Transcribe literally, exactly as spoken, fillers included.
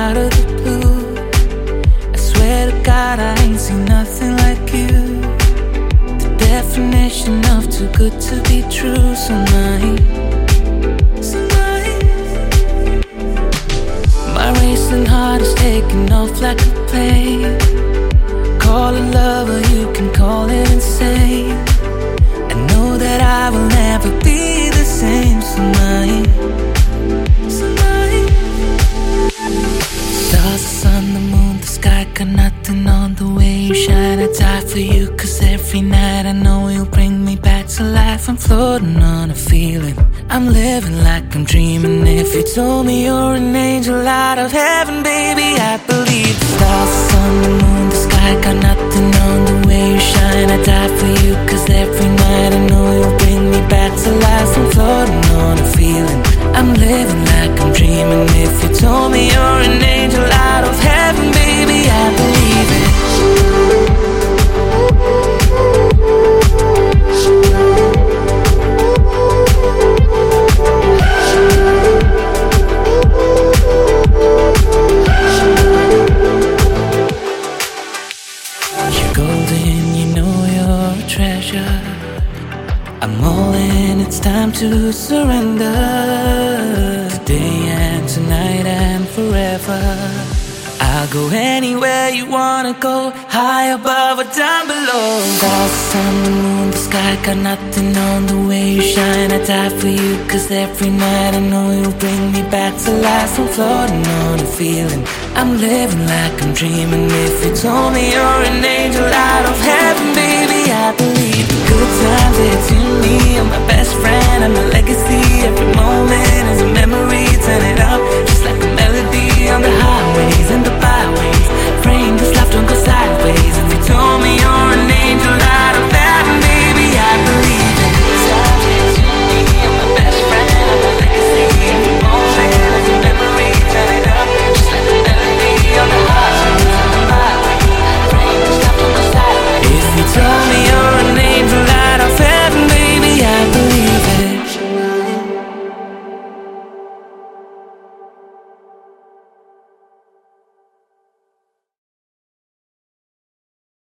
out of the blue. I swear to God I ain't seen nothing like you. The definition of too good to be true. So mine, so mine. My racing heart is taking off like a plane. Call it love or you can call it insane. I know that I will never be the same. So mine, so mine. Stars, the sun, the moon, the sky, got nothing on the way you shine. I die for you, cause every night I know you'll bring me back to life. I'm floating on a feeling, I'm living like I'm dreaming. If you told me you're an angel out of heaven, baby, I believe. The stars, the sun, the moon, the sky, got nothing on the way you shine. I die for you, cause every night I know you'll bring me back to life. I'm floating on a feeling, I'm living like I'm dreaming. If you told me you're an angel out of heaven, baby, I believe it. You're golden, you know you're a treasure. I'm all in, it's time to surrender. Today and tonight and forever. I'll go anywhere you wanna go, high above or down below. Stars, the sun, the moon, the sky, got nothing on the way you shine. I die for you, cause every night I know you'll bring me back to life. I'm floating on a feeling, I'm living like I'm dreaming. If you told me you're an angel out of heaven, baby, I believe. The good times, it's in me, I'm